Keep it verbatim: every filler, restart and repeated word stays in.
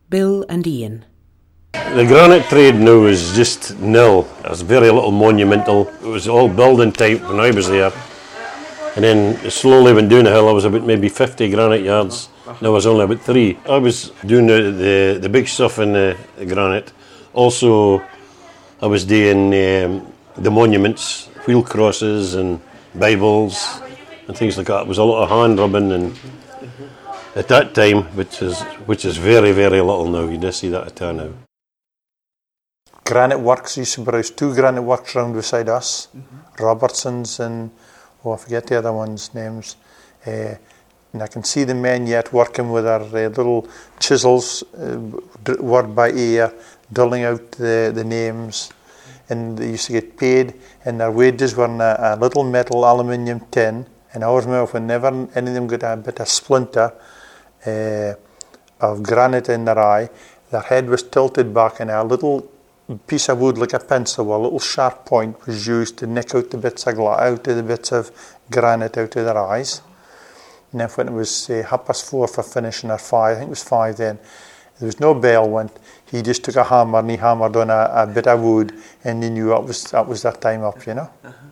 Bill and Ian. The granite trade now is just nil. There's very little monumental. It was all building type when I was there. And then slowly went down the hill. I was about maybe fifty granite yards. Now I was only about three. I was doing the, the, the big stuff in the, the granite. Also, I was doing um, the monuments, wheel crosses and Bibles and things like that. It was a lot of hand rubbing and at that time, which is which is very, very little now. You just see that at all now. Granite Works used to browse two granite works round beside us, mm-hmm. Robertson's and, oh I forget the other one's names. Uh, and I can see the men yet working with their uh, little chisels, uh, word by ear, dulling out the, the names. And they used to get paid, and their wages were in a, a little metal aluminium tin. And I always remember whenever any of them got a bit of splinter uh, of granite in their eye, their head was tilted back, and a little piece of wood like a pencil, a little sharp point was used to nick out the bits of gla- out of the bits of granite out of their eyes. And then when it was uh, half past four for finishing, or five, I think it was five then, there was no bell went. He just took a hammer and he hammered on a, a bit of wood, and he knew that was that was their time up, you know. Uh-huh.